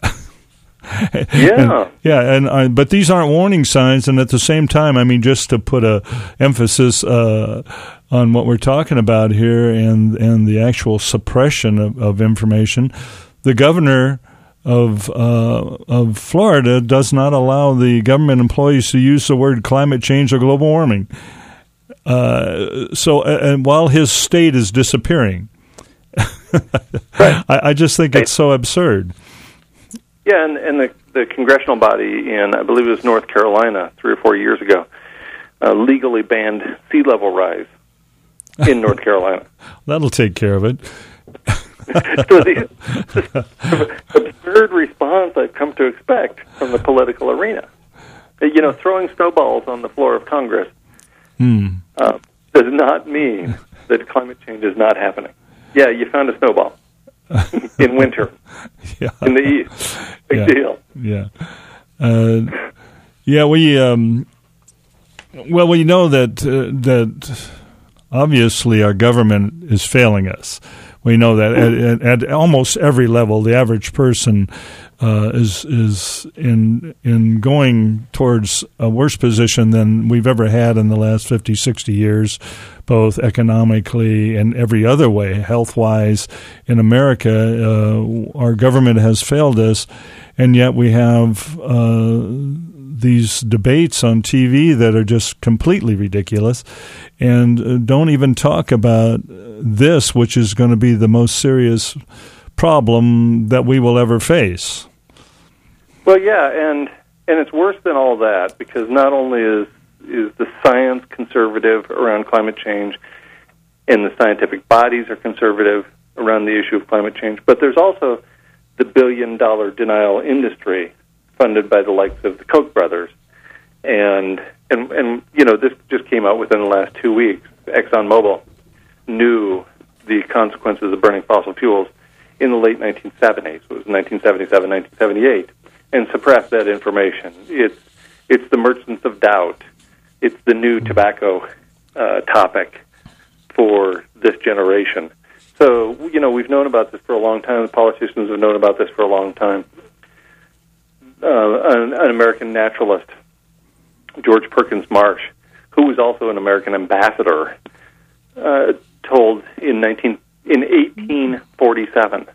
Yeah, and, yeah, and uh, but these aren't warning signs. And at the same time, I mean, just to put a emphasis uh, on what we're talking about here, and and the actual suppression of, of information, the governor of uh, of Florida does not allow the government employees to use the word climate change or global warming. Uh, so, and while his state is disappearing, I, I just think it's so absurd. Yeah, and, and the, the congressional body in, I believe it was North Carolina, three or four years ago, uh, legally banned sea level rise in North Carolina. That'll take care of it. So the absurd response I've come to expect from the political arena, you know, throwing snowballs on the floor of Congress Hmm. uh, does not mean that climate change is not happening. Yeah, you found a snowball in winter Yeah. in the east. Big Yeah. deal. Yeah. Uh, yeah, we, um, well, we know that, uh, that obviously our government is failing us. We know that at, at, at almost every level, the average person uh, is is in in going towards a worse position than we've ever had in the last fifty, sixty years, both economically and every other way, health-wise. In America, uh, our government has failed us, and yet we have uh, these debates on T V that are just completely ridiculous and uh, don't even talk about this, which is going to be the most serious problem that we will ever face. Well, yeah, and and it's worse than all that, because not only is is the science conservative around climate change, and the scientific bodies are conservative around the issue of climate change, but there's also the billion-dollar denial industry funded by the likes of the Koch brothers. And, and, and you know, this just came out within the last two weeks. ExxonMobil knew the consequences of burning fossil fuels in the late nineteen seventies. It was nineteen seventy-seven, nineteen seventy-eight, and suppressed that information. It's, it's the merchants of doubt. It's the new tobacco uh, topic for this generation. So, you know, we've known about this for a long time. The politicians have known about this for a long time. Uh, an, an American naturalist, George Perkins Marsh, who was also an American ambassador, uh, told in nineteen in eighteen forty-seven,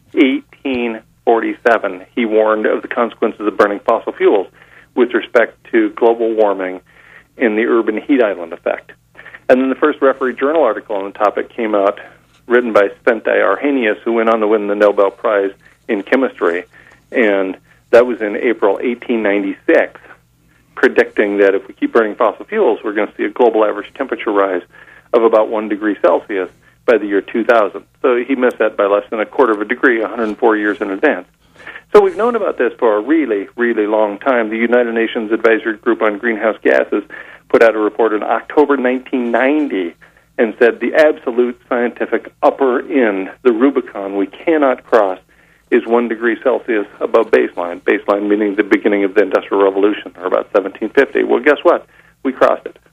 eighteen forty-seven, he warned of the consequences of burning fossil fuels with respect to global warming and the urban heat island effect. And then the first Referee Journal article on the topic came out, written by Svante Arrhenius, who went on to win the Nobel Prize in Chemistry, and that was in April eighteen ninety-six, predicting that if we keep burning fossil fuels, we're going to see a global average temperature rise of about one degree Celsius by the year two thousand. So he missed that by less than a quarter of a degree, one hundred four years in advance. So we've known about this for a really, really long time. The United Nations Advisory Group on Greenhouse Gases put out a report in October nineteen ninety and said the absolute scientific upper end, the Rubicon we cannot cross, is one degree Celsius above baseline. Baseline meaning the beginning of the Industrial Revolution, or about seventeen fifty. Well, guess what? We crossed it.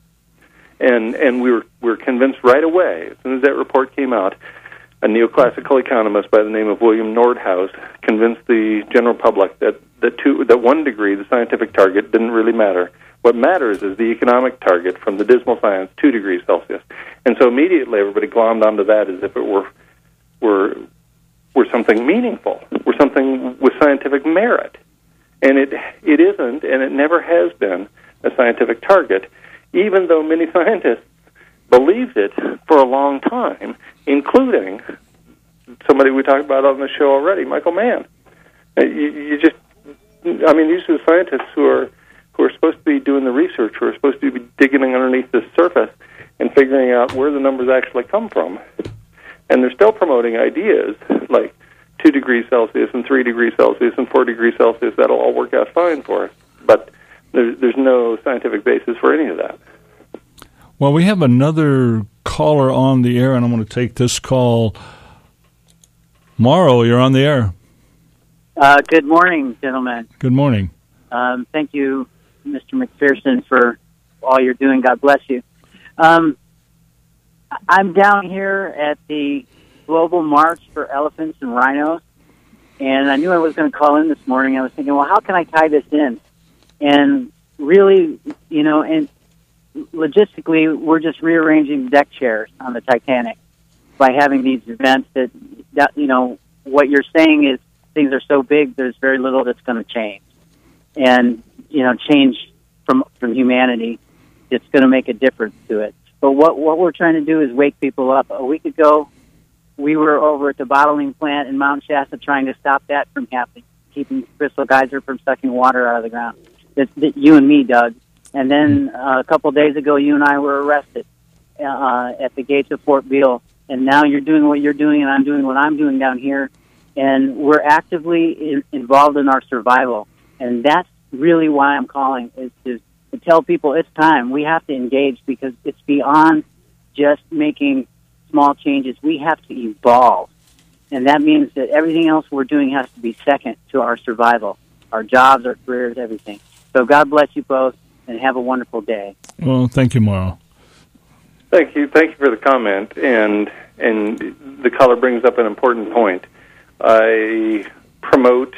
And and we were, we were convinced right away, as soon as that report came out, a neoclassical economist by the name of William Nordhaus convinced the general public that, that, two, that one degree, the scientific target, didn't really matter. What matters is the economic target from the dismal science, two degrees Celsius. And so immediately everybody glommed onto that as if it were were were something meaningful, were something with scientific merit. And it it isn't, and it never has been a scientific target, even though many scientists believed it for a long time, including somebody we talked about on the show already, Michael Mann. You, you just, I mean, these are the scientists who are who are supposed to be doing the research, who are supposed to be digging underneath the surface and figuring out where the numbers actually come from. And they're still promoting ideas like two degrees Celsius and three degrees Celsius and four degrees Celsius. That'll all work out fine for us. But there, there's no scientific basis for any of that. Well, we have another caller on the air, and I'm going to take this call. Morrow, you're on the air. Uh, good morning, gentlemen. Good morning. Um, thank you, Mister McPherson, for all you're doing. God bless you. Um, I'm down here at the Global March for Elephants and Rhinos, and I knew I was going to call in this morning. I was thinking, well, how can I tie this in? And really, you know, and logistically, we're just rearranging deck chairs on the Titanic by having these events that, that, you know, what you're saying is things are so big, there's very little that's going to change. And, you know, change from, from humanity, it's going to make a difference to it. But what, what we're trying to do is wake people up. A week ago, we were over at the bottling plant in Mount Shasta trying to stop that from happening, keeping Crystal Geyser from sucking water out of the ground. That, that you and me, Doug. And then uh, a couple of days ago, you and I were arrested uh, at the gates of Fort Beale and now you're doing what you're doing, and I'm doing what I'm doing down here, and we're actively in, involved in our survival. And that's really why I'm calling, is to, to tell people it's time. We have to engage, because it's beyond just making small changes. We have to evolve. And that means that everything else we're doing has to be second to our survival, our jobs, our careers, everything. So God bless you both, and have a wonderful day. Well, thank you, Morrow. Thank you. Thank you for the comment. And and the caller brings up an important point. I promote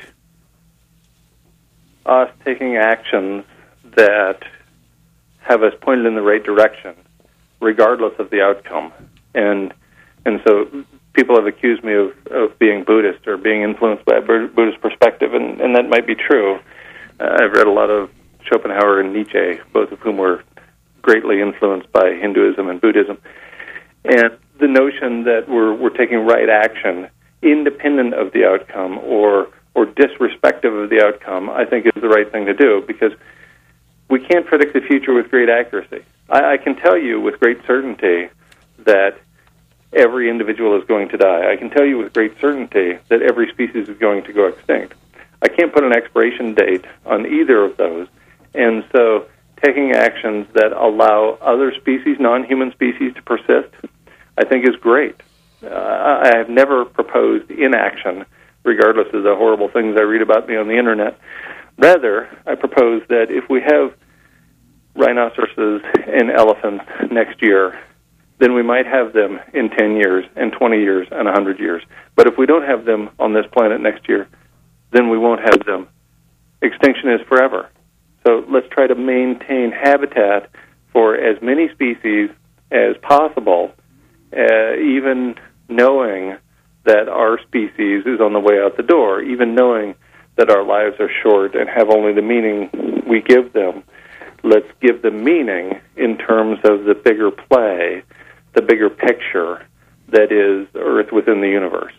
us taking actions that have us pointed in the right direction, regardless of the outcome. And and so people have accused me of, of being Buddhist or being influenced by a Buddhist perspective, and, and that might be true. Uh, I've read a lot of Schopenhauer and Nietzsche, both of whom were greatly influenced by Hinduism and Buddhism. And the notion that we're we're taking right action, independent of the outcome or or disrespective of the outcome, I think is the right thing to do, because we can't predict the future with great accuracy. I, I can tell you with great certainty that every individual is going to die. I can tell you with great certainty that every species is going to go extinct. I can't put an expiration date on either of those. And so taking actions that allow other species, non-human species, to persist, I think is great. Uh, I have never proposed inaction, regardless of the horrible things I read about me on the Internet. Rather, I propose that if we have rhinoceroses and elephants next year, then we might have them in ten years and twenty years and one hundred years. But if we don't have them on this planet next year, then we won't have them. Extinction is forever. So let's try to maintain habitat for as many species as possible, uh, even knowing that our species is on the way out the door, even knowing that our lives are short and have only the meaning we give them. Let's give them meaning in terms of the bigger play, the bigger picture that is Earth within the universe.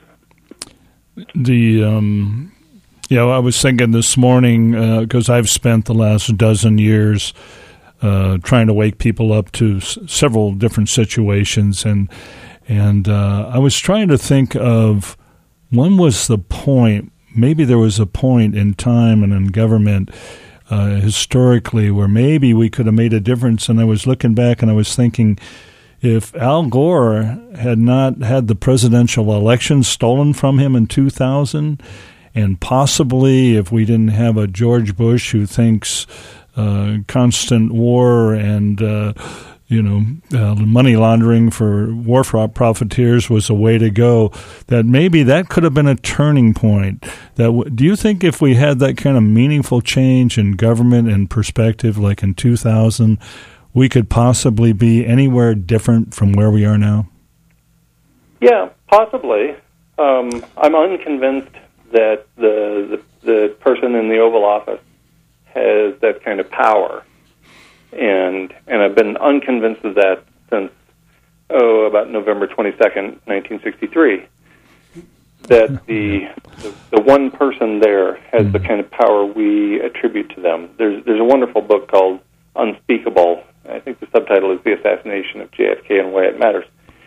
The um, you know, I was thinking this morning, because uh, I've spent the last dozen years uh, trying to wake people up to s- several different situations, and and uh, I was trying to think of when was the point. Maybe there was a point in time and in government uh, historically where maybe we could have made a difference. And I was looking back and I was thinking, if Al Gore had not had the presidential election stolen from him in two thousand, and possibly if we didn't have a George Bush who thinks uh, constant war and uh, you know uh, money laundering for war profiteers was a way to go, that maybe that could have been a turning point. That w- do you think if we had that kind of meaningful change in government and perspective, like in two thousand, we could possibly be anywhere different from where we are now? Yeah, possibly. Um, I'm unconvinced that the, the the person in the Oval Office has that kind of power, and and I've been unconvinced of that since oh about November twenty-second, nineteen sixty-three. That the, the the one person there has the kind of power we attribute to them. There's there's a wonderful book called Unspeakable. I think the subtitle is The Assassination of J F K and Why It Matters.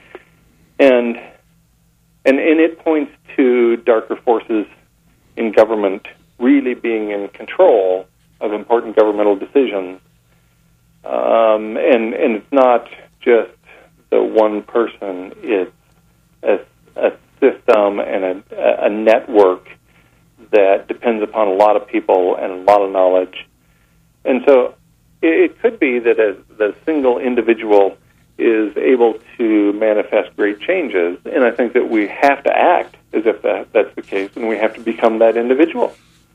And and and it points to darker forces in government really being in control of important governmental decisions. Um, and and it's not just the one person, it's a, a system and a, a network that depends upon a lot of people and a lot of knowledge. And so it could be that a, the single individual is able to manifest great changes, and I think that we have to act as if that, that's the case, and we have to become that individual.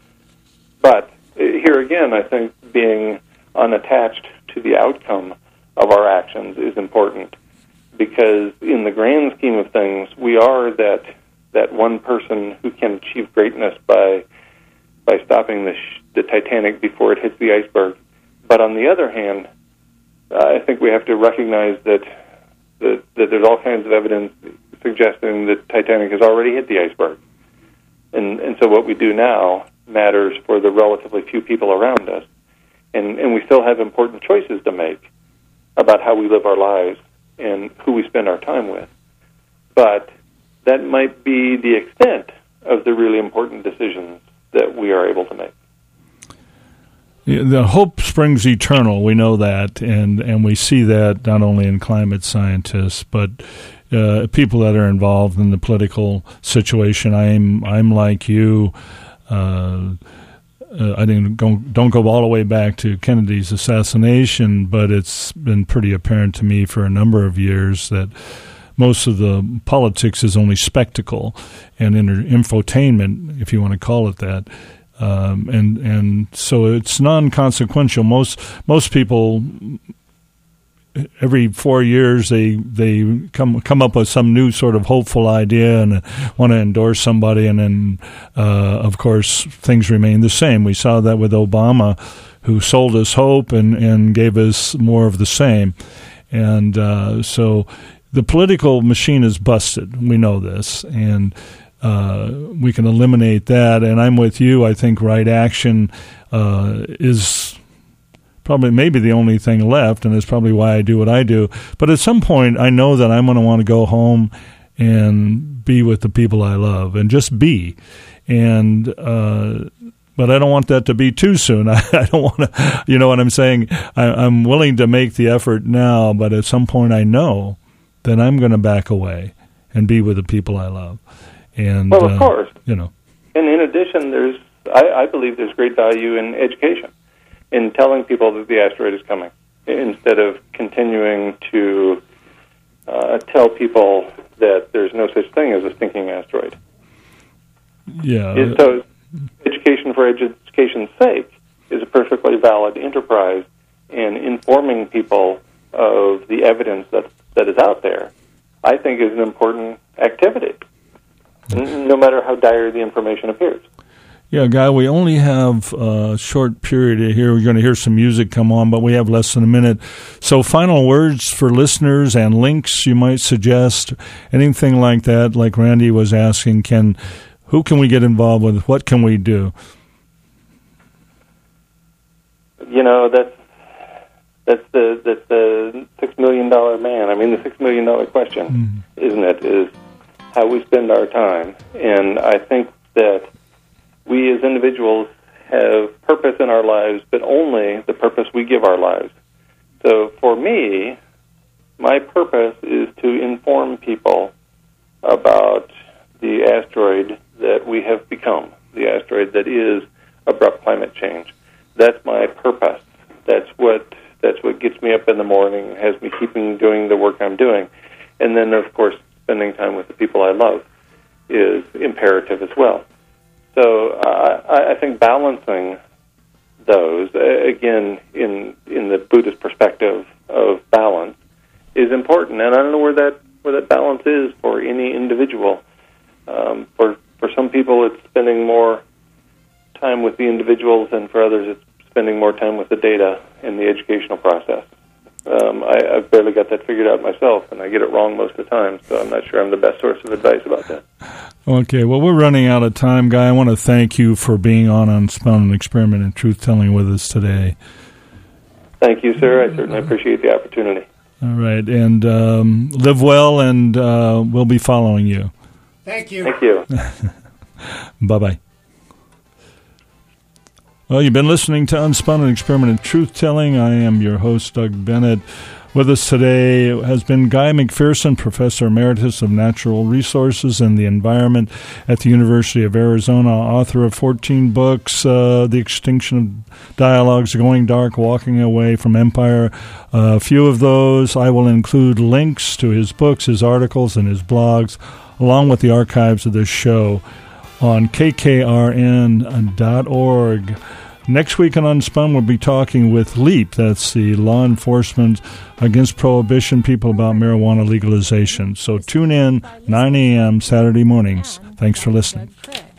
But here again, I think being unattached to the outcome of our actions is important, because in the grand scheme of things, we are that that one person who can achieve greatness by by stopping the, sh- the Titanic before it hits the iceberg. But on the other hand, uh, I think we have to recognize that, that that there's all kinds of evidence suggesting that Titanic has already hit the iceberg. And and so what we do now matters for the relatively few people around us. And, and we still have important choices to make about how we live our lives and who we spend our time with. but that might be the extent of the really important decisions that we are able to make. The hope springs eternal. We know that, and, and we see that not only in climate scientists, but uh, people that are involved in the political situation. I'm I'm like you. Uh, uh, I didn't go, don't go all the way back to Kennedy's assassination, but it's been pretty apparent to me for a number of years that most of the politics is only spectacle and inter- infotainment, if you want to call it that. Um, and and so it's non-consequential. Most most people, every four years, they they come come up with some new sort of hopeful idea and want to endorse somebody, and then uh, of course things remain the same. We saw that with Obama, who sold us hope and, and gave us more of the same, and uh, so the political machine is busted. We know this, and Uh, we can eliminate that, and I'm with you. I think right action uh, is probably maybe the only thing left, and it's probably why I do what I do. But at some point, I know that I'm going to want to go home and be with the people I love, and just be. And uh, but I don't want that to be too soon. I, I don't want to, you know what I'm saying? I, I'm willing to make the effort now, but at some point, I know that I'm going to back away and be with the people I love. And, well, of uh, course. You know. And in addition, there's I, I believe there's great value in education, in telling people that the asteroid is coming, instead of continuing to uh, tell people that there's no such thing as a stinking asteroid. Yeah. And so education for education's sake is a perfectly valid enterprise in informing people of the evidence that that is out there, I think is an important activity, no matter how dire the information appears. Yeah, Guy, we only have a short period here. We're going to hear some music come on, but we have less than a minute. So final words for listeners and links you might suggest, anything like that, like Randy was asking, can who can we get involved with? What can we do? You know, that's that's the that's the six million dollar man. I mean, the six million dollar question, mm-hmm. isn't it? Is how we spend our time, and I think that we as individuals have purpose in our lives, but only the purpose we give our lives. So for me, my purpose is to inform people about the asteroid that we have become, the asteroid that is abrupt climate change. That's my purpose. That's what that's what gets me up in the morning, has me keeping doing the work I'm doing. And then, of course, spending time with the people I love is imperative as well. So uh, I, I think balancing those, uh, again, in in the Buddhist perspective of balance, is important. And I don't know where that where that balance is for any individual. Um, for for some people, it's spending more time with the individuals, and for others, it's spending more time with the data and the educational process. Um, I, I've barely got that figured out myself, and I get it wrong most of the time, so I'm not sure I'm the best source of advice about that. Okay, well, we're running out of time, Guy. I want to thank you for being on Unspun, Experiment in Truth-Telling with us today. Thank you, sir. I certainly appreciate the opportunity. All right, and um, live well, and uh, we'll be following you. Thank you. Thank you. Bye-bye. Well, you've been listening to Unspun, an Experiment in Truth-Telling. I am your host, Doug Bennett. With us today has been Guy McPherson, Professor Emeritus of Natural Resources and the Environment at the University of Arizona, author of fourteen books, uh, The Extinction of Dialogues, Going Dark, Walking Away from Empire. Uh, a few of those. I will include links to his books, his articles, and his blogs, along with the archives of this show on K K R N dot org. Next week on Unspun, we'll be talking with LEAP, that's the Law Enforcement Against Prohibition, people about marijuana legalization. So tune in, nine a.m. Saturday mornings. Thanks for listening.